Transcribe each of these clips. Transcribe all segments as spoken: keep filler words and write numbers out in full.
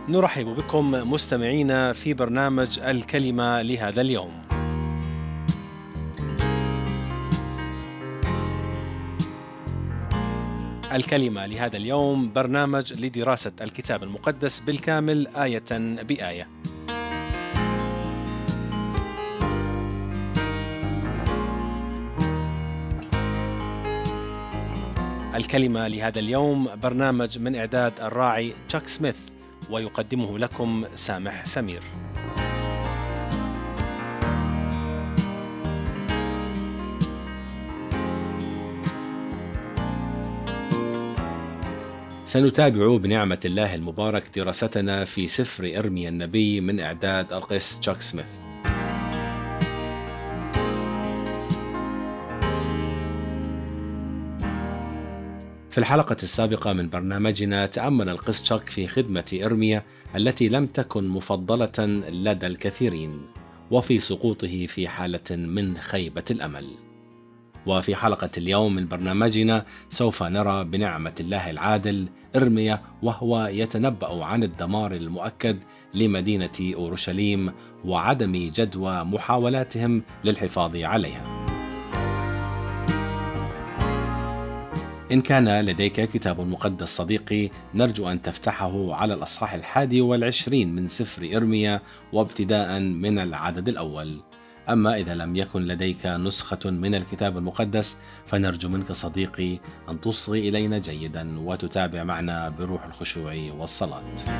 نرحب بكم مستمعينا في برنامج الكلمة لهذا اليوم. الكلمة لهذا اليوم برنامج لدراسة الكتاب المقدس بالكامل آية بآية. الكلمة لهذا اليوم برنامج من إعداد الراعي تشاك سميث، ويقدمه لكم سامح سمير. سنتابع بنعمة الله المبارك دراستنا في سفر إرميا النبي من إعداد القس تشاك سميث. في الحلقة السابقة من برنامجنا تأمل القس تشاك في خدمة إرميا التي لم تكن مفضلة لدى الكثيرين، وفي سقوطه في حالة من خيبة الأمل. وفي حلقة اليوم من برنامجنا سوف نرى بنعمة الله العادل إرميا وهو يتنبأ عن الدمار المؤكد لمدينة أورشليم وعدم جدوى محاولاتهم للحفاظ عليها. إن كان لديك كتاب مقدس صديقي، نرجو أن تفتحه على الأصحاح الحادي والعشرين من سفر إرميا وابتداء من العدد الأول. أما إذا لم يكن لديك نسخة من الكتاب المقدس، فنرجو منك صديقي أن تصغي إلينا جيدا وتتابع معنا بروح الخشوع والصلاة.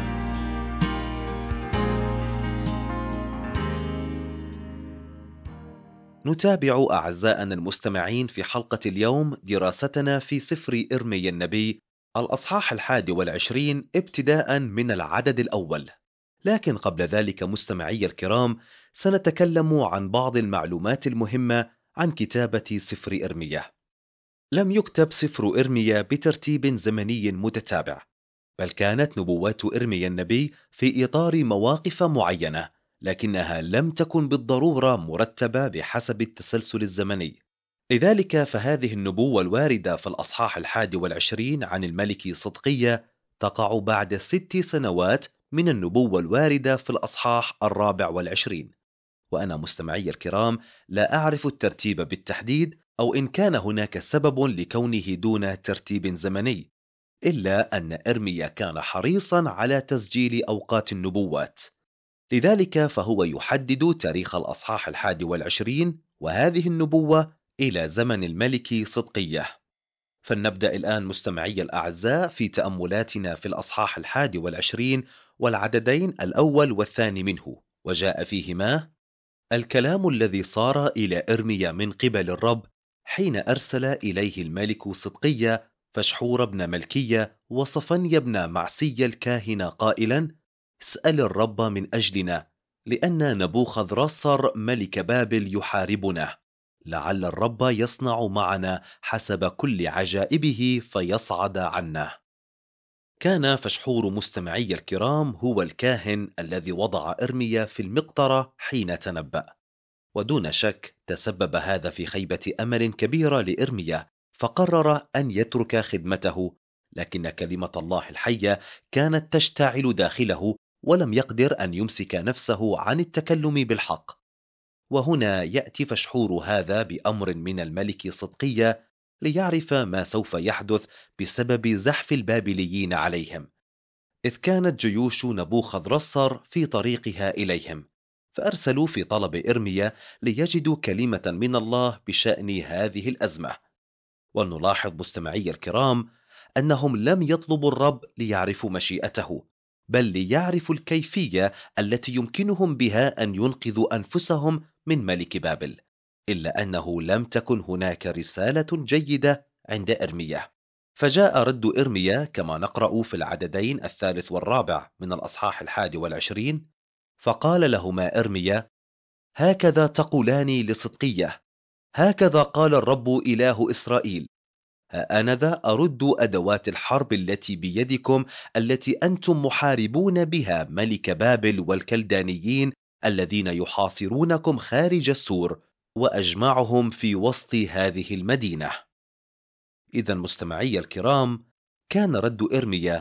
نتابع أعزائنا المستمعين في حلقة اليوم دراستنا في سفر إرميا النبي الأصحاح الحادي والعشرين ابتداء من العدد الأول. لكن قبل ذلك مستمعي الكرام، سنتكلم عن بعض المعلومات المهمة عن كتابة سفر إرميا. لم يكتب سفر إرميا بترتيب زمني متتابع، بل كانت نبوات إرميا النبي في إطار مواقف معينة، لكنها لم تكن بالضرورة مرتبة بحسب التسلسل الزمني. لذلك فهذه النبوة الواردة في الأصحاح الحادي والعشرين عن الملك صدقية تقع بعد ست سنوات من النبوة الواردة في الأصحاح الرابع والعشرين. وأنا مستمعي الكرام لا أعرف الترتيب بالتحديد، أو إن كان هناك سبب لكونه دون ترتيب زمني، إلا أن إرميا كان حريصا على تسجيل أوقات النبوات. لذلك فهو يحدد تاريخ الأصحاح الحادي والعشرين وهذه النبوة إلى زمن الملك صدقية. فلنبدأ الآن مستمعي الأعزاء في تأملاتنا في الأصحاح الحادي والعشرين والعددين الأول والثاني منه، وجاء فيهما: الكلام الذي صار إلى إرميا من قبل الرب حين أرسل إليه الملك صدقية فشحور بن ملكية وصفنيا بن معسي الكاهن قائلا: اسأل الرب من أجلنا، لأن نبوخذ رصر ملك بابل يحاربنا، لعل الرب يصنع معنا حسب كل عجائبه فيصعد عنا. كان فشحور مستمعي الكرام هو الكاهن الذي وضع إرميا في المقطرة حين تنبأ، ودون شك تسبب هذا في خيبة أمل كبيرة لإرميا، فقرر أن يترك خدمته. لكن كلمة الله الحية كانت تشتعل داخله، ولم يقدر أن يمسك نفسه عن التكلم بالحق. وهنا يأتي فشحور هذا بأمر من الملك صدقية ليعرف ما سوف يحدث بسبب زحف البابليين عليهم، إذ كانت جيوش نبوخذ رصر في طريقها إليهم، فأرسلوا في طلب إرميا ليجدوا كلمة من الله بشأن هذه الأزمة. ونلاحظ مستمعي الكرام أنهم لم يطلبوا الرب ليعرفوا مشيئته، بل ليعرفوا الكيفية التي يمكنهم بها أن ينقذوا أنفسهم من ملك بابل، إلا أنه لم تكن هناك رسالة جيدة عند إرميا. فجاء رد إرميا كما نقرأ في العددين الثالث والرابع من الأصحاح الحادي والعشرين: فقال لهما إرميا: هكذا تقولان لصدقية، هكذا قال الرب إله إسرائيل: ها أنا ذا أرد أدوات الحرب التي بيدكم، التي أنتم محاربون بها ملك بابل والكلدانيين الذين يحاصرونكم خارج السور، وأجمعهم في وسط هذه المدينة. إذا مستمعي الكرام، كان رد إرميا: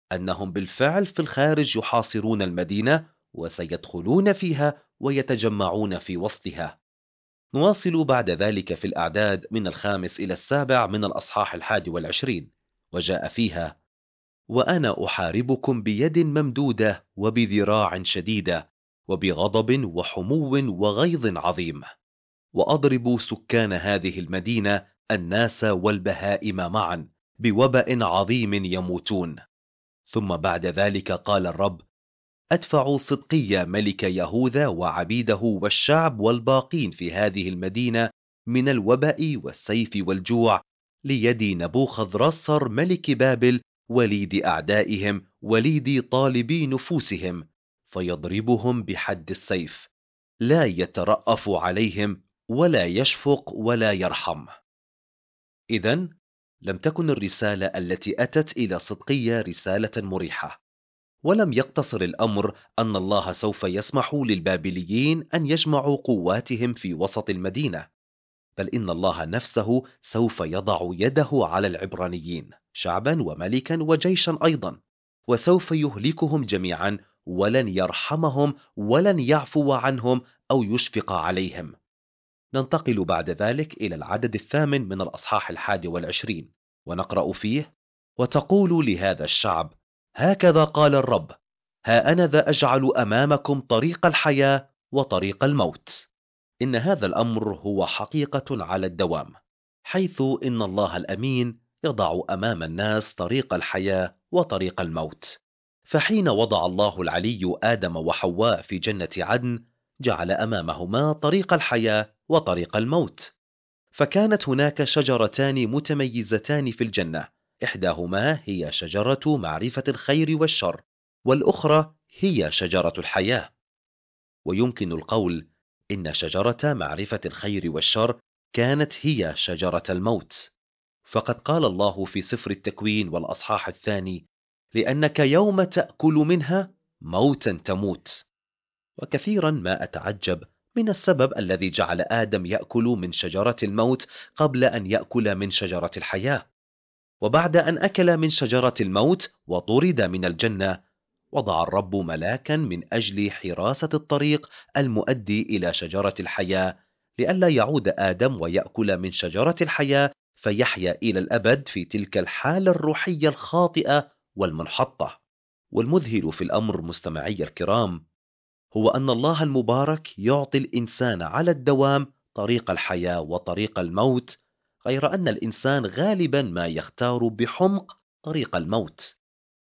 أنهم بالفعل في الخارج يحاصرون المدينة وسيدخلون فيها ويتجمعون في وسطها. نواصل بعد ذلك في الأعداد من الخامس إلى السابع من الأصحاح الحادي والعشرين، وجاء فيها: وأنا أحاربكم بيد ممدودة وبذراع شديدة وبغضب وحمو وغيظ عظيم، وأضرب سكان هذه المدينة الناس والبهائم معا بوبأ عظيم يموتون. ثم بعد ذلك قال الرب: أدفع صدقية ملك يهوذا وعبيده والشعب والباقين في هذه المدينة من الوباء والسيف والجوع ليد نبوخذ رصر ملك بابل وليد أعدائهم وليد طالبي نفوسهم، فيضربهم بحد السيف، لا يترأف عليهم ولا يشفق ولا يرحم. إذن لم تكن الرسالة التي أتت إلى صدقية رسالة مريحة، ولم يقتصر الأمر أن الله سوف يسمح للبابليين أن يجمعوا قواتهم في وسط المدينة، بل إن الله نفسه سوف يضع يده على العبرانيين شعبا وملكا وجيشا أيضا، وسوف يهلكهم جميعا ولن يرحمهم ولن يعفو عنهم أو يشفق عليهم. ننتقل بعد ذلك إلى العدد الثامن من الأصحاح الحادي والعشرين، ونقرأ فيه: وتقول لهذا الشعب: هكذا قال الرب، ها أنا ذا أجعل أمامكم طريق الحياة وطريق الموت. إن هذا الأمر هو حقيقة على الدوام، حيث إن الله الأمين يضع أمام الناس طريق الحياة وطريق الموت. فحين وضع الله العلي آدم وحواء في جنة عدن، جعل أمامهما طريق الحياة وطريق الموت. فكانت هناك شجرتان متميزتان في الجنة، إحداهما هي شجرة معرفة الخير والشر، والأخرى هي شجرة الحياة. ويمكن القول إن شجرة معرفة الخير والشر كانت هي شجرة الموت، فقد قال الله في سفر التكوين والأصحاح الثاني: لأنك يوم تأكل منها موتا تموت. وكثيرا ما أتعجب من السبب الذي جعل آدم يأكل من شجرة الموت قبل أن يأكل من شجرة الحياة. وبعد أن أكل من شجرة الموت وطرد من الجنة، وضع الرب ملاكا من أجل حراسة الطريق المؤدي إلى شجرة الحياة، لئلا يعود آدم ويأكل من شجرة الحياة فيحيا إلى الأبد في تلك الحالة الروحية الخاطئة والمنحطة. والمذهل في الأمر مستمعي الكرام هو أن الله المبارك يعطي الإنسان على الدوام طريق الحياة وطريق الموت، غير أن الإنسان غالبا ما يختار بحمق طريق الموت.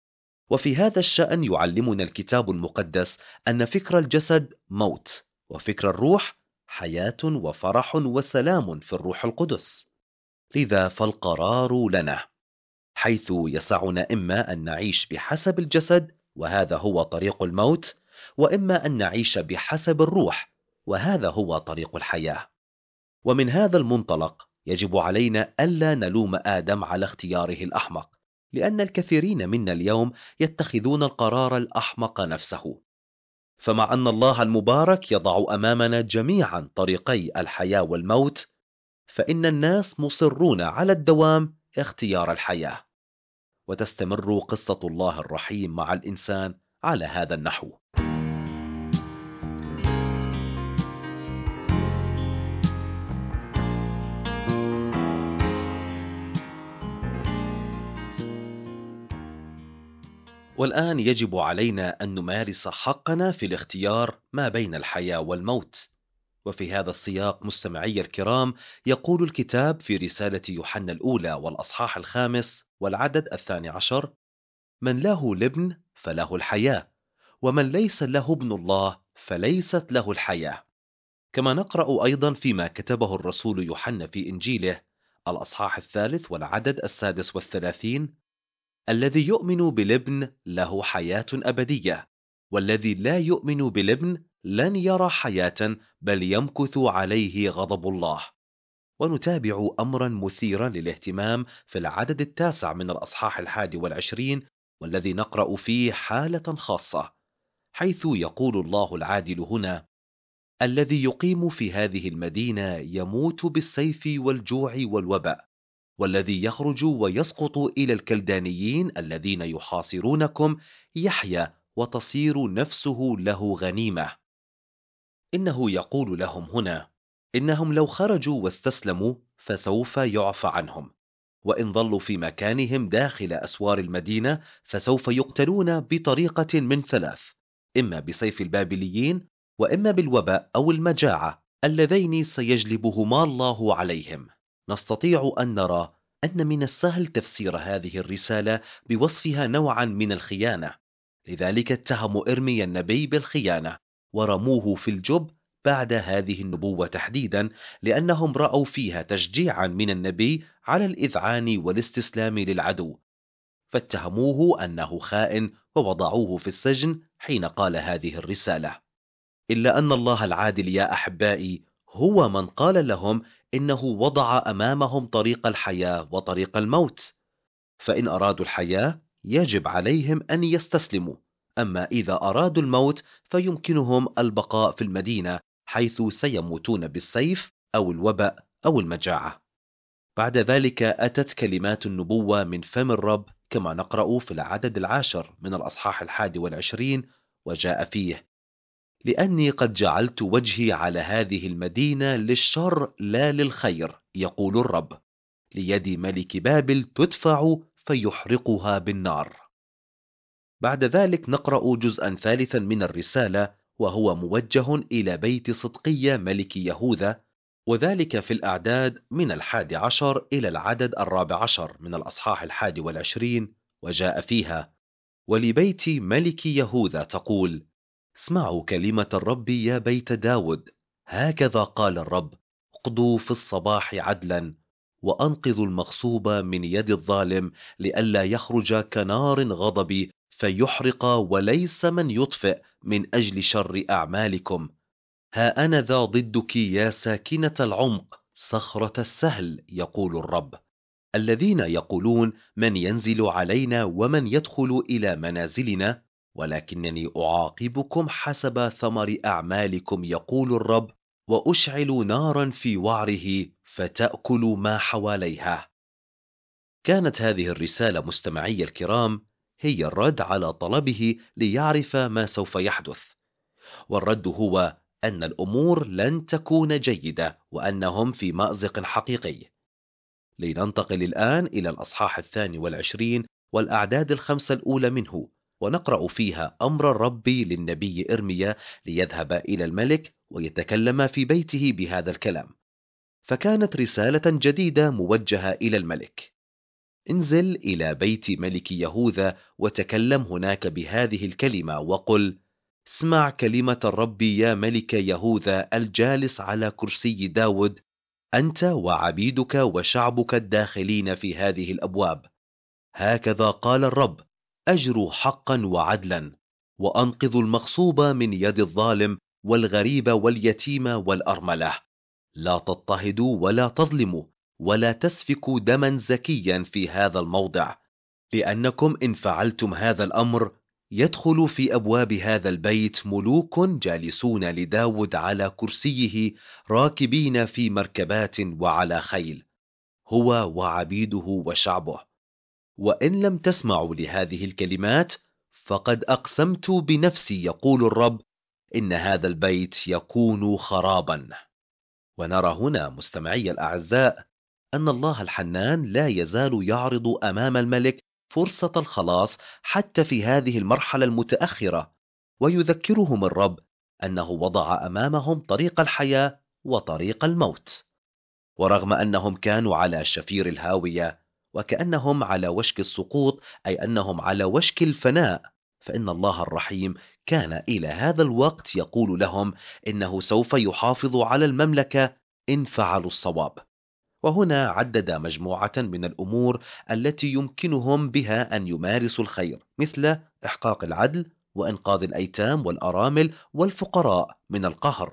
وفي هذا الشأن يعلمنا الكتاب المقدس أن فكر الجسد موت، وفكر الروح حياة وفرح وسلام في الروح القدس. لذا فالقرار لنا، حيث يسعنا إما أن نعيش بحسب الجسد وهذا هو طريق الموت، وإما أن نعيش بحسب الروح وهذا هو طريق الحياة. ومن هذا المنطلق يجب علينا ألا نلوم آدم على اختياره الأحمق، لأن الكثيرين منا اليوم يتخذون القرار الأحمق نفسه. فمع أن الله المبارك يضع أمامنا جميعا طريقي الحياة والموت، فإن الناس مصرون على الدوام اختيار الحياة. وتستمر قصة الله الرحيم مع الإنسان على هذا النحو. والآن يجب علينا أن نمارس حقنا في الاختيار ما بين الحياة والموت. وفي هذا السياق مستمعي الكرام، يقول الكتاب في رسالة يوحنا الأولى والأصحاح الخامس والعدد الثاني عشر: من له الابن فله الحياة، ومن ليس له ابن الله فليست له الحياة. كما نقرأ أيضا فيما كتبه الرسول يوحنا في إنجيله الأصحاح الثالث والعدد السادس والثلاثين: الذي يؤمن بالابن له حياة أبدية، والذي لا يؤمن بالابن لن يرى حياة بل يمكث عليه غضب الله. ونتابع أمرا مثيرا للاهتمام في العدد التاسع من الأصحاح الحادي والعشرين، والذي نقرأ فيه حالة خاصة، حيث يقول الله العادل هنا: الذي يقيم في هذه المدينة يموت بالسيف والجوع والوباء، والذي يخرج ويسقط إلى الكلدانيين الذين يحاصرونكم يحيا وتصير نفسه له غنيمة. إنه يقول لهم هنا إنهم لو خرجوا واستسلموا فسوف يعفى عنهم، وإن ظلوا في مكانهم داخل أسوار المدينة فسوف يقتلون بطريقة من ثلاث: إما بسيف البابليين، وإما بالوباء أو المجاعة اللذين سيجلبهما الله عليهم. نستطيع أن نرى أن من السهل تفسير هذه الرسالة بوصفها نوعا من الخيانة، لذلك اتهموا إرميا النبي بالخيانة ورموه في الجب بعد هذه النبوة تحديدا، لأنهم رأوا فيها تشجيعا من النبي على الإذعان والاستسلام للعدو، فاتهموه أنه خائن ووضعوه في السجن حين قال هذه الرسالة. إلا أن الله العادل يا أحبائي هو من قال لهم إنه وضع أمامهم طريق الحياة وطريق الموت، فإن أرادوا الحياة يجب عليهم أن يستسلموا، أما إذا أرادوا الموت فيمكنهم البقاء في المدينة حيث سيموتون بالسيف أو الوباء أو المجاعة. بعد ذلك أتت كلمات النبوة من فم الرب كما نقرأ في العدد العاشر من الأصحاح الحادي والعشرين، وجاء فيه: لأني قد جعلت وجهي على هذه المدينة للشر لا للخير، يقول الرب، ليد ملك بابل تدفع فيحرقها بالنار. بعد ذلك نقرأ جزءا ثالثا من الرسالة، وهو موجه إلى بيت صدقية ملك يهوذا، وذلك في الأعداد من الحادي عشر إلى العدد الرابع عشر من الأصحاح الحادي والعشرين، وجاء فيها: ولبيت ملك يهوذا تقول: اسمعوا كلمة الرب يا بيت داود، هكذا قال الرب: اقضوا في الصباح عدلا، وأنقذوا المغصوب من يد الظالم، لئلا يخرج كنار غضبي فيحرق وليس من يطفئ من أجل شر أعمالكم. ها أنا ذا ضدك يا ساكنة العمق، صخرة السهل، يقول الرب، الذين يقولون: من ينزل علينا ومن يدخل إلى منازلنا؟ ولكنني أعاقبكم حسب ثمر أعمالكم، يقول الرب، وأشعل نارا في وعره فتأكل ما حواليها. كانت هذه الرسالة مستمعي الكرام هي الرد على طلبه ليعرف ما سوف يحدث، والرد هو أن الأمور لن تكون جيدة وأنهم في مأزق حقيقي. لننتقل الآن إلى الأصحاح الثاني والعشرين والأعداد الخمسة الأولى منه، ونقرأ فيها أمر الرب للنبي إرميا ليذهب إلى الملك ويتكلم في بيته بهذا الكلام. فكانت رسالة جديدة موجهة إلى الملك: انزل إلى بيت ملك يهوذا وتكلم هناك بهذه الكلمة وقل: اسمع كلمة الرب يا ملك يهوذا الجالس على كرسي داود، أنت وعبيدك وشعبك الداخلين في هذه الأبواب. هكذا قال الرب: أجر حقا وعدلا، وأنقذ المغصوب من يد الظالم والغريب واليتيم والأرملة. لا تضطهدوا ولا تظلموا ولا تسفكوا دما زكيا في هذا الموضع، لأنكم إن فعلتم هذا الأمر يدخل في أبواب هذا البيت ملوك جالسون لداود على كرسيه، راكبين في مركبات وعلى خيل، هو وعبيده وشعبه. وإن لم تسمعوا لهذه الكلمات فقد أقسمت بنفسي، يقول الرب، إن هذا البيت يكون خرابا. ونرى هنا مستمعي الأعزاء أن الله الحنان لا يزال يعرض أمام الملك فرصة الخلاص حتى في هذه المرحلة المتأخرة، ويذكرهم الرب أنه وضع أمامهم طريق الحياة وطريق الموت. ورغم أنهم كانوا على شفير الهاوية وكأنهم على وشك السقوط، أي أنهم على وشك الفناء، فإن الله الرحيم كان إلى هذا الوقت يقول لهم إنه سوف يحافظ على المملكة إن فعلوا الصواب. وهنا عدد مجموعة من الأمور التي يمكنهم بها أن يمارسوا الخير، مثل إحقاق العدل وإنقاذ الأيتام والأرامل والفقراء من القهر.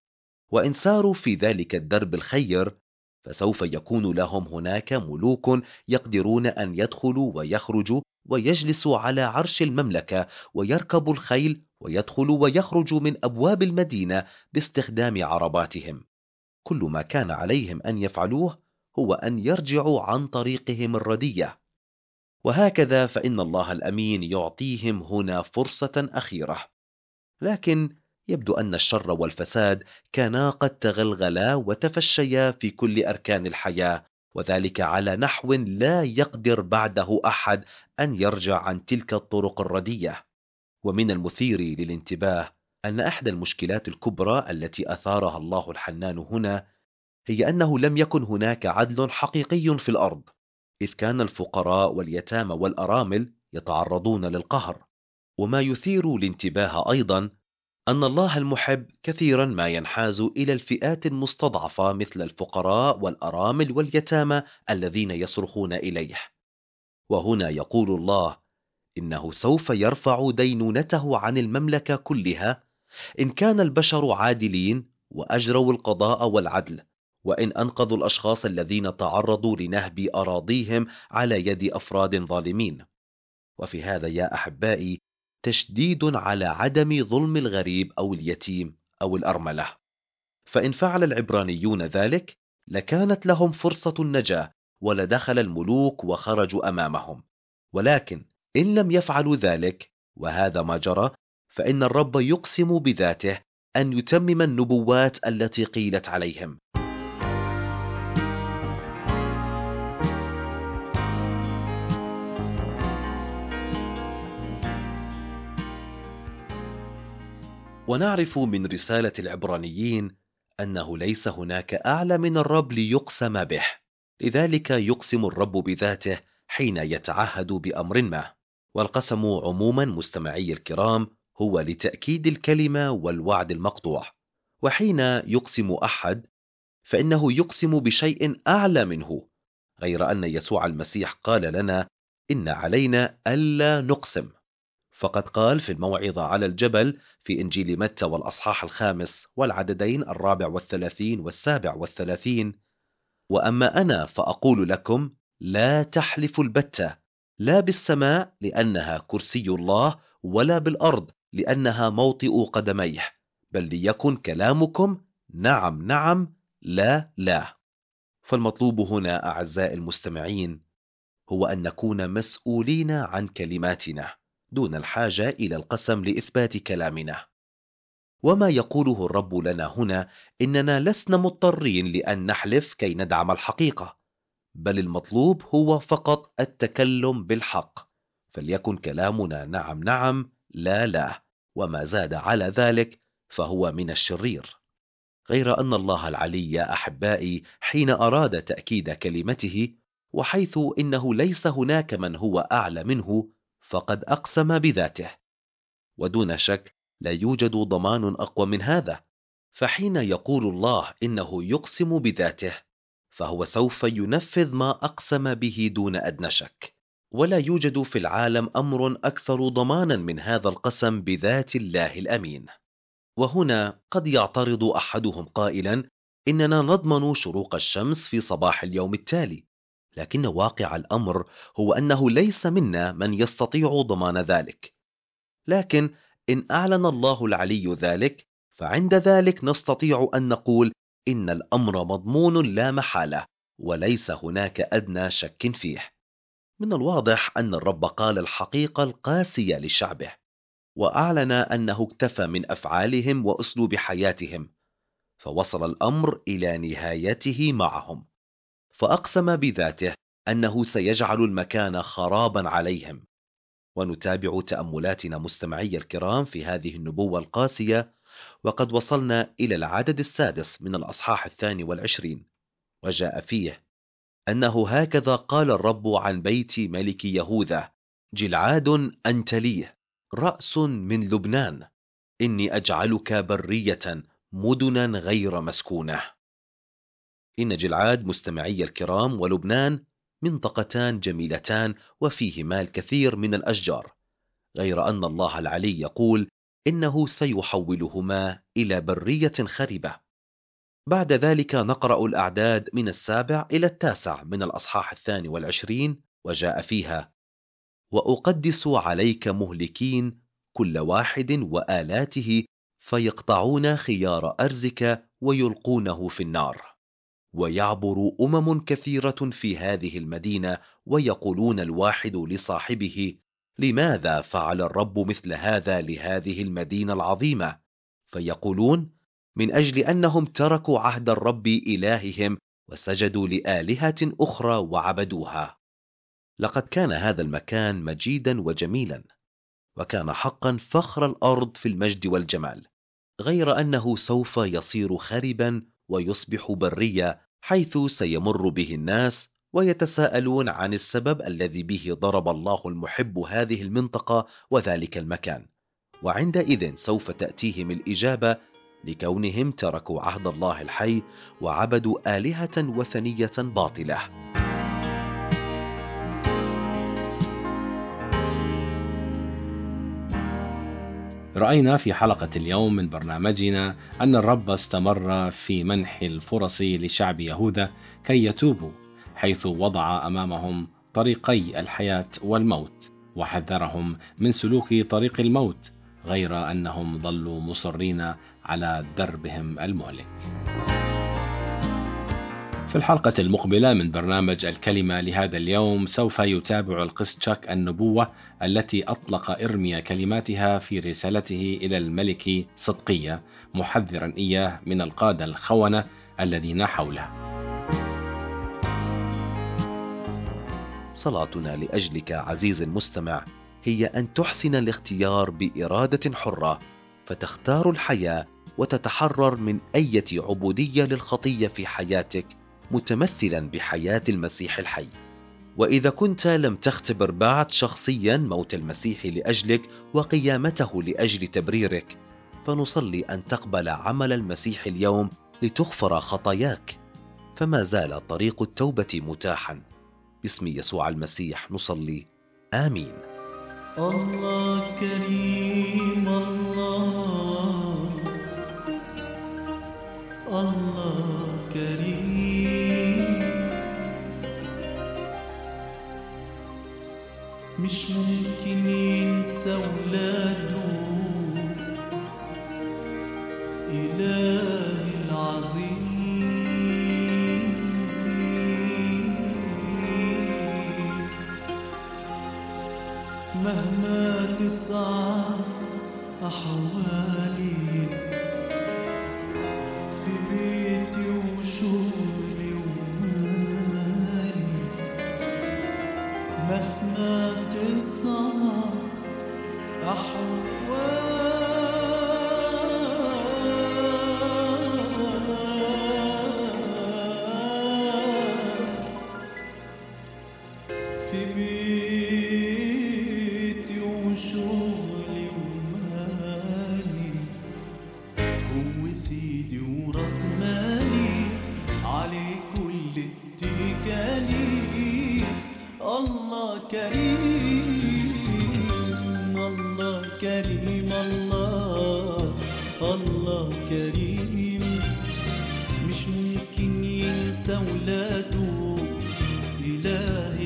وإن ساروا في ذلك الدرب الخير فسوف يكون لهم هناك ملوك يقدرون أن يدخلوا ويخرجوا ويجلسوا على عرش المملكة ويركبوا الخيل ويدخلوا ويخرجوا من أبواب المدينة باستخدام عرباتهم. كل ما كان عليهم أن يفعلوه هو أن يرجعوا عن طريقهم الردية. وهكذا فإن الله الأمين يعطيهم هنا فرصة أخيرة. لكن يبدو أن الشر والفساد كانا قد تغلغلا وتفشيا في كل أركان الحياة، وذلك على نحو لا يقدر بعده أحد أن يرجع عن تلك الطرق الردية. ومن المثير للانتباه أن إحدى المشكلات الكبرى التي أثارها الله الحنان هنا هي أنه لم يكن هناك عدل حقيقي في الأرض، إذ كان الفقراء واليتامى والأرامل يتعرضون للقهر. وما يثير الانتباه أيضا أن الله المحب كثيرا ما ينحاز إلى الفئات المستضعفة مثل الفقراء والأرامل واليتامى الذين يصرخون إليه. وهنا يقول الله إنه سوف يرفع دينونته عن المملكة كلها إن كان البشر عادلين وأجروا القضاء والعدل، وإن أنقذوا الأشخاص الذين تعرضوا لنهب أراضيهم على يد أفراد ظالمين. وفي هذا يا أحبائي تشديد على عدم ظلم الغريب أو اليتيم أو الأرملة. فإن فعل العبرانيون ذلك لكانت لهم فرصة النجاة، ولدخل الملوك وخرجوا أمامهم. ولكن إن لم يفعلوا ذلك، وهذا ما جرى، فإن الرب يقسم بذاته أن يتمم النبوات التي قيلت عليهم. ونعرف من رسالة العبرانيين أنه ليس هناك أعلى من الرب ليقسم به، لذلك يقسم الرب بذاته حين يتعهد بأمر ما. والقسم عموما مستمعي الكرام هو لتأكيد الكلمة والوعد المقطوع. وحين يقسم أحد فإنه يقسم بشيء أعلى منه، غير أن يسوع المسيح قال لنا إن علينا ألا نقسم. فقد قال في الموعظة على الجبل في إنجيل متى والأصحاح الخامس والعددين الرابع والثلاثين والسابع والثلاثين: وأما أنا فأقول لكم لا تحلفوا البتة، لا بالسماء لأنها كرسي الله، ولا بالأرض لأنها موطئ قدميه، بل ليكن كلامكم نعم نعم، لا لا. فالمطلوب هنا أعزائي المستمعين هو أن نكون مسؤولين عن كلماتنا دون الحاجة إلى القسم لإثبات كلامنا. وما يقوله الرب لنا هنا إننا لسنا مضطرين لأن نحلف كي ندعم الحقيقة، بل المطلوب هو فقط التكلم بالحق، فليكن كلامنا نعم نعم لا لا، وما زاد على ذلك فهو من الشرير. غير أن الله العلي يا أحبائي حين أراد تأكيد كلمته، وحيث إنه ليس هناك من هو أعلى منه، فقد أقسم بذاته. ودون شك لا يوجد ضمان أقوى من هذا. فحين يقول الله إنه يقسم بذاته، فهو سوف ينفذ ما أقسم به دون أدنى شك. ولا يوجد في العالم أمر أكثر ضمانا من هذا القسم بذات الله الأمين. وهنا قد يعترض أحدهم قائلا إننا نضمن شروق الشمس في صباح اليوم التالي، لكن واقع الأمر هو أنه ليس منا من يستطيع ضمان ذلك. لكن إن أعلن الله العلي ذلك، فعند ذلك نستطيع أن نقول إن الأمر مضمون لا محالة، وليس هناك أدنى شك فيه. من الواضح أن الرب قال الحقيقة القاسية لشعبه، وأعلن أنه اكتفى من أفعالهم وأسلوب حياتهم، فوصل الأمر إلى نهايته معهم، فأقسم بذاته أنه سيجعل المكان خرابا عليهم. ونتابع تأملاتنا مستمعي الكرام في هذه النبوة القاسية، وقد وصلنا إلى العدد السادس من الأصحاح الثاني والعشرين، وجاء فيه أنه هكذا قال الرب عن بيت ملك يهوذا: جلعاد أنت لي، رأس من لبنان، إني أجعلك برية مدنا غير مسكونة. إن جلعاد مستمعي الكرام ولبنان منطقتان جميلتان وفيهما الكثير من الأشجار، غير أن الله العلي يقول إنه سيحولهما إلى برية خربة. بعد ذلك نقرأ الأعداد من السابع إلى التاسع من الأصحاح الثاني والعشرين، وجاء فيها: وأقدس عليك مهلكين كل واحد وآلاته، فيقطعون خيار أرزك ويلقونه في النار. ويعبر أمم كثيرة في هذه المدينة ويقولون الواحد لصاحبه: لماذا فعل الرب مثل هذا لهذه المدينة العظيمة؟ فيقولون: من أجل أنهم تركوا عهد الرب إلههم وسجدوا لآلهة أخرى وعبدوها. لقد كان هذا المكان مجيدا وجميلا، وكان حقا فخر الأرض في المجد والجمال، غير أنه سوف يصير خربا ويصبح برية، حيث سيمر به الناس ويتساءلون عن السبب الذي به ضرب الله المحب هذه المنطقة وذلك المكان، وعندئذ سوف تأتيهم الإجابة: لكونهم تركوا عهد الله الحي وعبدوا آلهة وثنية باطلة. رأينا في حلقة اليوم من برنامجنا أن الرب استمر في منح الفرص لشعب يهوذا كي يتوبوا، حيث وضع أمامهم طريقي الحياة والموت، وحذرهم من سلوك طريق الموت، غير أنهم ظلوا مصرين على دربهم المهلك. في الحلقة المقبلة من برنامج الكلمة لهذا اليوم سوف يتابع القس تشاك النبوة التي أطلق إرميا كلماتها في رسالته إلى الملك صدقية، محذرا إياه من القادة الخونة الذين حوله. صلاتنا لأجلك عزيزي المستمع هي أن تحسن الاختيار بإرادة حرة، فتختار الحياة وتتحرر من أي عبودية للخطية في حياتك، متمثلا بحياة المسيح الحي. وإذا كنت لم تختبر بعد شخصيا موت المسيح لأجلك وقيامته لأجل تبريرك، فنصلي أن تقبل عمل المسيح اليوم لتغفر خطاياك، فما زال طريق التوبة متاحا. باسم يسوع المسيح نصلي، آمين. الله كريم، الله الله كريم، مش ممكن ينسى ولاده، إلهي العظيم. مهما تصعب أحوالي في بيتي وشغلي ومالي، مهما تصعب أحوالي في بيتي وشغلي ومالي، هو سيدي وراس مالي، عليه كل اتكالي. الله كريم، الله كريم، الله الله كريم، مش ممكن ينسى ولاده، إلهي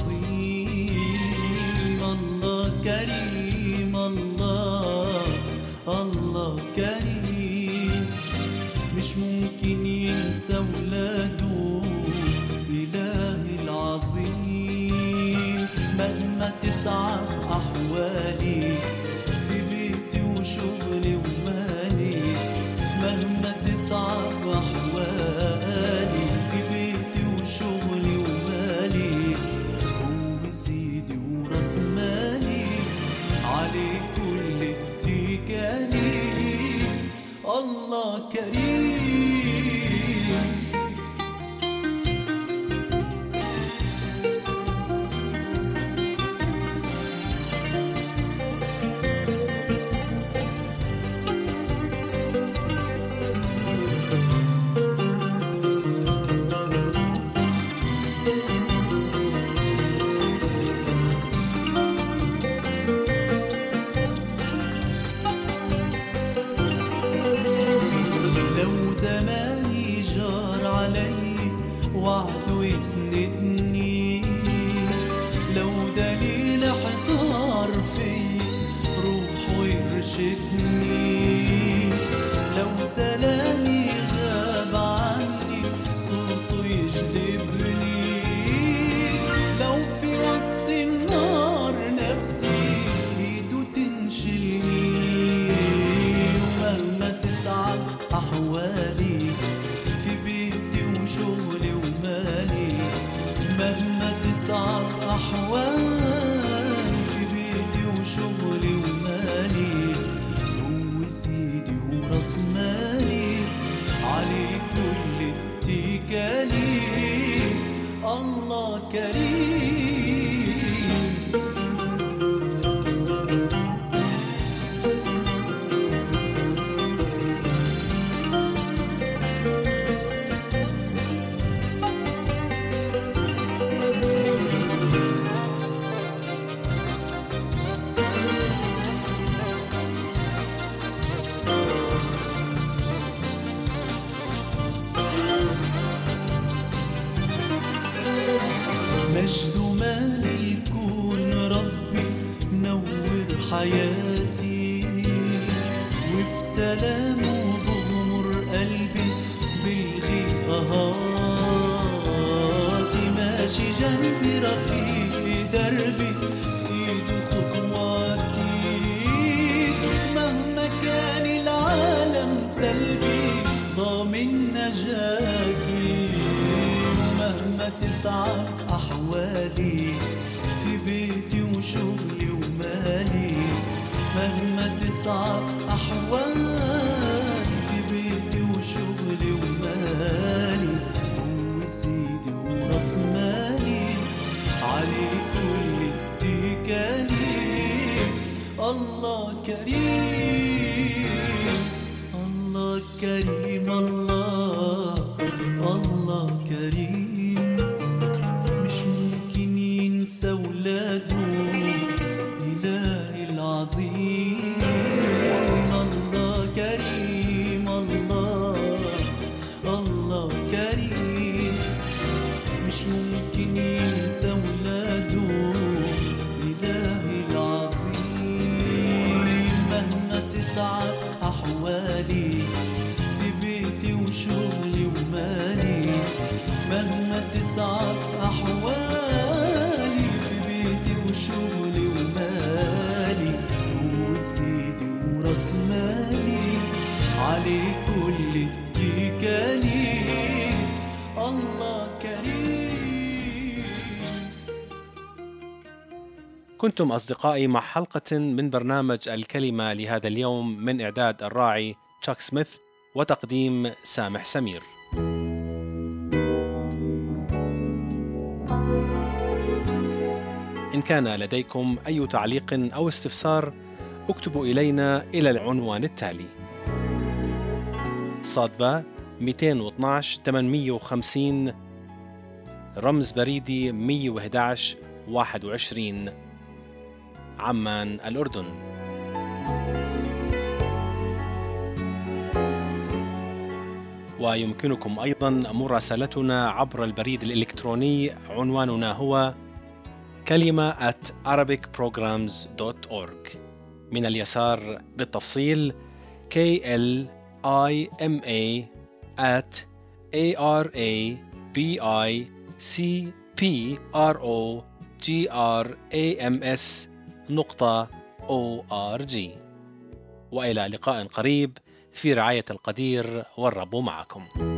العظيم. الله كريم، الله الله كريم، مش ممكن ينسى ولاده، إلهي العظيم. مهما تصعب أحوالي في بيتي وشغلي ومالي، مهما تصعب أحوالي في بيتي وشغلي ومالي، هو سيدي وراس مالي، عليه كل اتكالي. الله كريم. لو زماني جار علي وعده يسندني، لو دليل احتار في روحه يرشدني، لو سلامي غاب عني صوت أحوالي في بيتي وشغلي ومالي مهما تصعب أحوالي في بيتي وشغلي ومالي هو سيدي وراس مالي عليه كل اتكالي الله كريم. مجد مالي يكون ربي نور حياتي وبسلام وبغمر قلبي بلغي قهاتي ماشي جنبي رفيقي دربي في ايده خطواتي مهما كان العالم سلبي ضامن نجاتي مهما تصعب أحوالي في بيتي وشغلي ومالي مهما تصعب أحوالي في بيتي وشغلي ومالي هو سيدي وراس مالي عليه كل اتكالي الله كريم الله كريم الله الله كريم مش ممكن ينسى ولاده إلهي العظيم الله كريم الله الله كريم مش ممكن ينسى ولاده إلهي العظيم مهما تصعب أحوالي في بيتي وشغلي ومالي مهما تصعب أحوالي في بيتي وشغلي ومالي هو سيدي وراس مالي عليه كل اتكالي الله كريم. كنتم أصدقائي مع حلقة من برنامج الكلمة لهذا اليوم من إعداد الراعي تشاك سميث وتقديم سامح سمير. إن كان لديكم أي تعليق أو استفسار اكتبوا إلينا إلى العنوان التالي صادبة مئتين واثناشر ثمانمئة وخمسين رمز بريدي مئة وأحد عشر واحد وعشرين عمان الأردن. ويمكنكم أيضا مراسلتنا عبر البريد الإلكتروني عنواننا هو كلمة at arabic programs dot org. من اليسار بالتفصيل K L I M A at A R A B I C P R O G R A M S نقطة O R G. وإلى لقاء قريب في رعاية القدير والرب معكم.